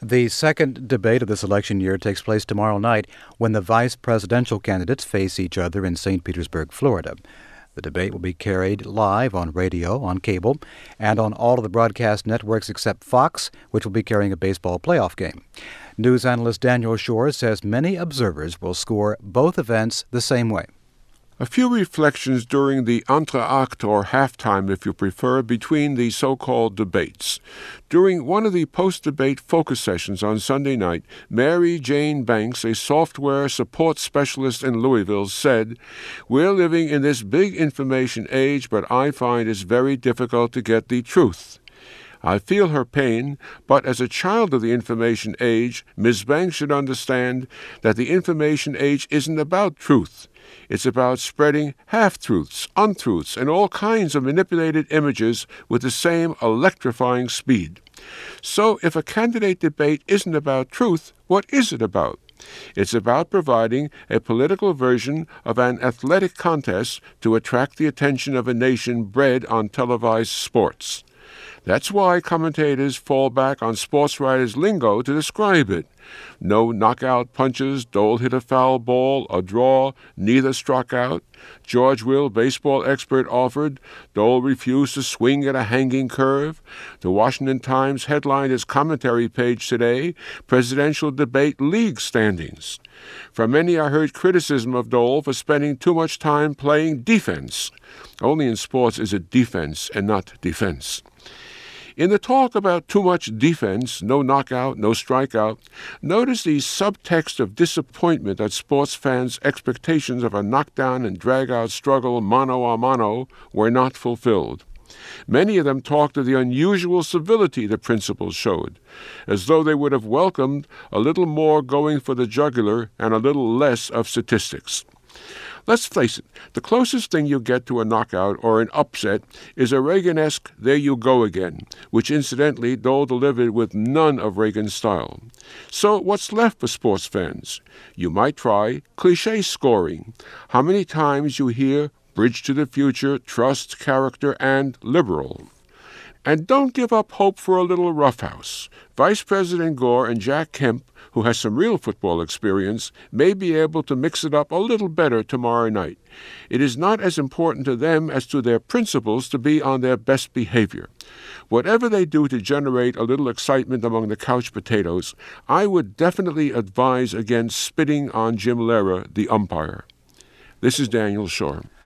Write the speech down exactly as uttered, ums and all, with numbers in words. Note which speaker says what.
Speaker 1: The second debate of this election year takes place tomorrow night when the vice presidential candidates face each other in Saint Petersburg, Florida. The debate will be carried live on radio, on cable, and on all of the broadcast networks except Fox, which will be carrying a baseball playoff game. News analyst Daniel Shore says many observers will score both events the same way.
Speaker 2: A few reflections during the entr'acte, or halftime if you prefer, between the so-called debates. During one of the post-debate focus sessions on Sunday night, Mary Jane Banks, a software support specialist in Louisville, said, "We're living in this big information age, but I find it's very difficult to get the truth." I feel her pain, but as a child of the information age, Miz Banks should understand that the information age isn't about truth. It's about spreading half-truths, untruths, and all kinds of manipulated images with the same electrifying speed. So if a candidate debate isn't about truth, what is it about? It's about providing a political version of an athletic contest to attract the attention of a nation bred on televised sports. That's why commentators fall back on sports writers' lingo to describe it. No knockout punches, Dole hit a foul ball, a draw, neither struck out. George Will, baseball expert, offered. Dole refused to swing at a hanging curve. The Washington Times headlined its commentary page today, Presidential Debate League Standings. From many I heard criticism of Dole for spending too much time playing defense. Only in sports is it defense and not defense. In the talk about too much defense, no knockout, no strikeout, notice the subtext of disappointment at sports fans' expectations of a knockdown and drag-out struggle mano a mano were not fulfilled. Many of them talked of the unusual civility the principals showed, as though they would have welcomed a little more going for the jugular and a little less of statistics. Let's face it, the closest thing you get to a knockout or an upset is a Reagan-esque "there you go again," which incidentally Dole delivered with none of Reagan's style. So what's left for sports fans? You might try cliché scoring. How many times you hear bridge to the future, trust, character, and liberal. And don't give up hope for a little roughhouse. Vice President Gore and Jack Kemp, who has some real football experience, may be able to mix it up a little better tomorrow night. It is not as important to them as to their principals to be on their best behavior. Whatever they do to generate a little excitement among the couch potatoes, I would definitely advise against spitting on Jim Lehrer, the umpire. This is Daniel Shore.